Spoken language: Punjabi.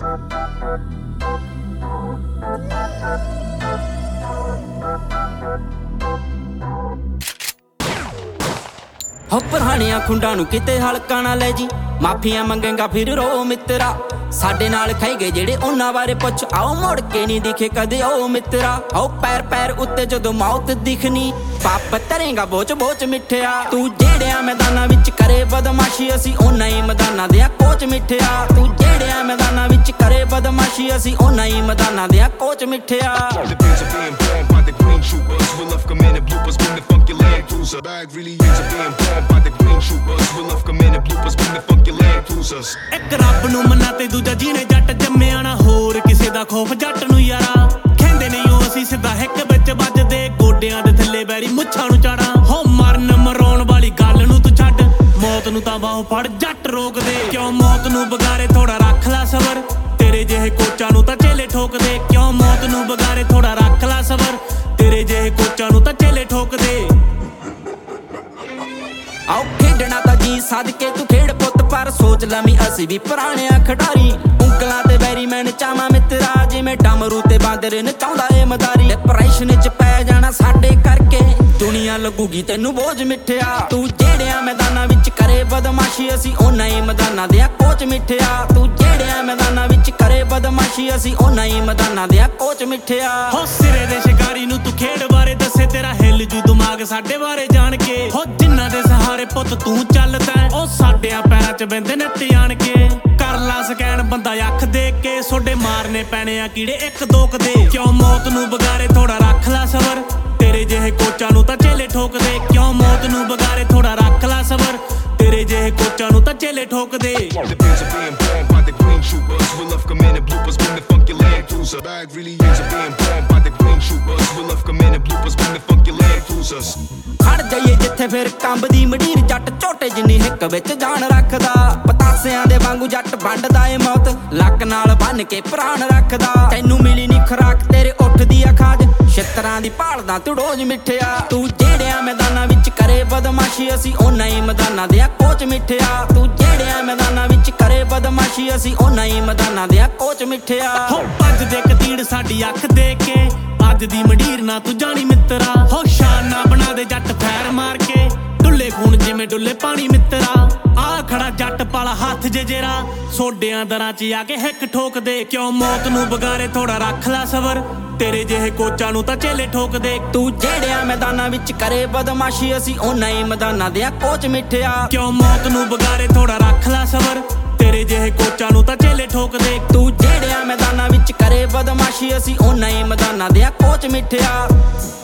ਹੋ ਪੁਰਾਣਿਆਂ ਖੁੰਡਾਂ ਨੂੰ ਕਿਤੇ ਹਲਕਾ ਨਾ ਲੈ ਜੀ, ਮਾਫੀਆਂ ਮੰਗੇਗਾ ਫਿਰ ਰੋ ਮਿੱਤਰਾ। ਸਾਡੇ ਨਾਲ ਖਾਈ ਗਏ ਜਿਹੜੇ ਉਹਨਾਂ ਬਾਰੇ ਪੁੱਛ, ਆਓ ਮੁੜ ਕੇ ਨਹੀਂ ਦਿਖੇ ਕਦੇ ਉਹ ਮਿੱਤਰਾ। ਆਓ ਪੈਰ ਪੈਰ ਉੱਤੇ ਜਦੋਂ ਮੌਤ ਦਿਖਣੀ, ਪਾਪ ਤਰੇਗਾ ਬੋਚ ਬੋਚ ਮਿੱਠਿਆ। ਤੂੰ ਜਿਹੜਿਆਂ ਮੈਦਾਨਾਂ ਵਿੱਚ ਕਰੇ ਬਦਮਾਸ਼ੀ, ਅਸੀਂ ਉਹਨਾਂ ਹੀ ਮੈਦਾਨਾਂ ਦੇ ਕੋਚ ਮਿੱਠਿਆ। ਤੂੰ ਜਿਹੜਿਆਂ ਮੈਦਾਨਾਂ ਵਿੱਚ ਕਰੇ ਬਦਮਾਸ਼ੀ, ਅਸੀਂ ਉਹਨਾਂ ਹੀ ਮੈਦਾਨਾਂ ਦੇ ਕੋਚ ਮਿੱਠਿਆ। Bag really is a being born by the green troopers. We love coming in bloopers, bring the funky land cruisers. ਇੱਕ ਰੱਬ ਨੂੰ ਮੰਨਾ ਤੇ ਦੂਜਾ ਜੀਨੇ ਜੱਟ ਜੰਮਿਆ ਨਾ, ਹੋਰ ਕਿਸੇ ਦਾ ਖੌਫ ਜੱਟ ਨੂੰ ਯਾਰਾ। ਕਹਿੰਦੇ ਨਹੀਂ ਉਹ ਅਸੀਂ ਸਿੱਧਾ ਹਿੱਕ ਵਿੱਚ ਵੱਜਦੇ, ਗੋਡਿਆਂ ਦੇ ਥੱਲੇ ਬੈਰੀ ਮੁੱਛਾਂ ਨੂੰ ਚਾੜਾਂ। ਹੋ ਮਰਨ ਮਰਾਉਣ ਵਾਲੀ ਗੱਲ ਨੂੰ ਤੂੰ ਛੱਡ, ਮੌਤ ਨੂੰ ਤਾਂ ਬਾਹੋਂ ਫੜ ਜੱਟ ਰੋਕਦੇ। ਕਿਉਂ ਮੌਤ ਨੂੰ ਬਗਾਰੇ ਥੋੜਾ ਰੱਖ ਲੈ ਸਬਰ, ਤੇਰੇ ਜਿਹੇ ਕੋਚਾਂ ਨੂੰ ਤਾਂ ਚੇਲੇ ਠੋਕਦੇ। ਕਿਉਂ ਮੌਤ ਨੂੰ ਬਗਾਰੇ ਥੋੜਾ ਰੱਖ ਲੈ ਸਬਰ, ਤੇਰੇ ਜਿਹੇ ਕੋਚਾਂ ਨੂੰ ਤਾਂ ਚੇਲੇ ਠੋਕਦੇ। ਆਓ ਖੇਡਣਾ ਤਾਂ ਜੀ ਸਦਕੇ ਤੂੰ ਖੇਡ ਪੁੱਤ, ਪਰ ਸੋਚ ਲਵੀਂ ਅਸੀਂ ਵੀ ਪੁਰਾਣਿਆਂ ਖਿਡਾਰੀ। ਉਂਗਲਾਂ ਤੇ ਬੈਰੀ ਮੈਂ ਨਚਾਵਾਂ ਮਿੱਤਰਾ, ਜਿਵੇਂ ਡਮਰੂ ਤੇ ਬਾਂਦਰ ਨਚਾਉਂਦਾ ਏ ਮਦਾਰੀ। ਡਿਪਰੈਸ਼ਨ 'ਚ ਪੈ ਜਾਣਾ ਸਾਡੇ ਕਰਕੇ, ਦੁਨੀਆ ਲੱਗੂਗੀ ਤੈਨੂੰ ਬੋਝ ਮਿੱਠਿਆ। ਤੂੰ ਜਿਹੜਿਆਂ ਮੈਦਾਨਾਂ ਵਿੱਚ ਕਰੇ ਬਦਮਾਸ਼ੀ, ਅਸੀਂ ਉਹਨਾਂ ਹੀ ਮੈਦਾਨਾਂ ਦੇ ਕੋਚ ਮਿੱਠਿਆ। ਤੂੰ ਜਿਹੜਿਆਂ ਮੈਦਾਨਾਂ ਵਿੱਚ ਕਰੇ ਬਦਮਾਸ਼ੀ, ਅਸੀਂ ਉਹਨਾਂ ਹੀ ਮੈਦਾਨਾਂ ਦੇ ਕੋਚ ਮਿੱਠਿਆ। ਹੋ ਸਿਰੇ ਦੇ ਸ਼ਿਕਾਰੀ ਨੂੰ ਤੂੰ ਖੇਡ ਬਾਰੇ ਦੱਸੇ, ਤੇਰਾ ਹਿੱਲ ਜੂ ਦਿਮਾਗ ਸਾਡੇ ਬਾਰੇ ਜਾਣ ਕੇ। ਹੋ ਜਿਨ੍ਹਾਂ ਦੇ ਸਹਾਰੇ ਪੁੱਤ ਤੂੰ ਚੱਲਦਾ, ਉਹ ਸਾਡਿਆਂ ਪੈਰਾਂ 'ਚ ਬਹਿੰਦੇ ਨੇ ਧਿਆਨ ਕੇ। ਕਰ ਲਾ ਸਕੈਨ ਬੰਦਾ ਅੱਖ ਦੇਖ ਕੇ, ਸੋਡੇ ਮਾਰਨੇ ਪੈਣੇ ਆ ਕੀੜੇ ਇੱਕ ਦੋ ਕਦੇ। ਕਿਉਂ ਮੌਤ ਨੂੰ ਬਗਾਰੇ ਥੋੜਾ ਰੱਖ ਲਾ ਸਬਰ, ਤੇਰੇ ਜਿਹੇ ਕੋਚਾਂ ਨੂੰ ਤਾਂ ਚੇਲੇ ਠੋਕਦੇ। ਕਿਉਂ ਮੌਤ ਨੂੰ ਬਗਾਰੇ ਥੋੜਾ ਰੱਖ ਲਾ ਸਬਰ, ਤੇਰੇ ਜਿਹੇ ਕੋਚਾਂ ਨੂੰ ਤਾਂ ਚੇਲੇ ਠੋਕਦੇ। Bag really is a being born by the green troopers. We love coming in bloopers, bring the funky land cruisers. ਖੜ ਜਾਈਏ ਜਿੱਥੇ ਫਿਰ ਕੰਬਦੀ ਮਡੀਰ, ਜੱਟ ਝੋਟੇ ਜਿੰਨੀ ਹਿੱਕ ਵਿੱਚ ਜਾਨ ਰੱਖਦਾ। ਪਤਾਸਿਆਂ ਦੇ ਵਾਂਗੂ ਜੱਟ ਵੰਡਦਾ ਏ ਮੌਤ, ਲੱਕ ਨਾਲ ਬੰਨ ਕੇ ਪ੍ਰਾਣ ਰੱਖਦਾ। ਤੈਨੂੰ ਮਿਲੀ ਨੀ ਖੁਰਾਕ ਤੇਰੇ ਉੱਠਦੀ ਆ ਖਾਜ, ਛਿੱਤਰਾਂ ਦੀ ਭਾਲਦਾ ਤੂੰ ਰੋਜ਼ ਮਿੱਠਿਆ। ਤੂੰ ਜਿਹੜਿਆਂ ਮੈਦਾਨਾਂ ਵਿੱਚ ਕਰੇ ਬਦਮਾਸ਼ੀ, ਅਸੀਂ ਉਹਨਾਂ ਹੀ ਮੈਦਾਨਾਂ ਦੇ ਕੋਚ ਮਿੱਠਿਆ। ਤੂੰ ਜਿਹੜਿਆਂ ਮੈਦਾਨਾਂ ਵਿੱਚ ਕਰੇ ਬਦਮਾਸ਼ੀ, ਅਸੀਂ ਉਹਨਾਂ ਹੀ ਮੈਦਾਨਾਂ ਦੇ ਕੋਚ ਮਿੱਠਿਆ। ਹੋ ਭੱਜ ਦੇ ਕਤੀੜ ਸਾਡੀ ਅੱਖ ਦੇਖ ਕੇ, ਅੱਜ ਦੀ ਮੰਡੀਰ ਨਾ ਤੂੰ ਜਾਣੀ ਮਿੱਤਰਾ। ਹੋ ਸ਼ਾਨ ਨਾ ਬਣਾ ਦੇ ਜੱਟ ਫੈਰ ਮਾਰ ਕੇ, ਡੁੱਲੇ ਖੂਨ ਜਿਵੇਂ ਡੁੱਲੇ ਪਾਣੀ ਮਿੱਤਰਾ। ਆ ਖੜਾ ਜੱਟ ਪਾਲਾ ਹੱਥ ਜੇ ਜੇਰਾ, ਸੋਡਿਆਂ ਦਰਾਂ 'ਚ ਆ ਕੇ ਹਿੱਕ ਠੋਕਦੇ। ਕਿਉਂ ਮੌਤ ਨੂੰ ਬਗਾਰੇ ਥੋੜਾ ਰੱਖ ਲੈ ਸਬਰ, ਤੇਰੇ ਜਿਹੇ ਕੋਚਾਂ ਨੂੰ ਤਾਂ ਚੇਲੇ ਠੋਕਦੇ। ਤੂੰ ਜਿਹੜਿਆਂ ਮੈਦਾਨਾਂ ਵਿੱਚ ਕਰੇ ਬਦਮਾਸ਼ੀ, ਅਸੀਂ ਉਹਨਾਂ ਹੀ ਮੈਦਾਨਾਂ ਦੇ ਕੋਚ ਮਿੱਠਿਆ। ਕਿਉਂ ਮੌਤ ਨੂੰ ਬਗਾਰੇ ਥੋੜਾ ਰੱਖ ਲੈ ਸਬਰ, ਤੇਰੇ ਜਿਹੇ ਕੋਚਾਂ ਨੂੰ ਤਾਂ ਚੇਲੇ ਠੋਕਦੇ। ਤੂੰ ਜਿਹੜਿਆਂ ਮੈਦਾਨਾਂ ਵਿੱਚ ਕਰੇ ਬਦਮਾਸ਼ੀ, ਅਸੀਂ ਉਹਨਾਂ ਹੀ ਮੈਦਾਨਾਂ ਦੇ ਕੋਚ ਮਿੱਠਿਆ।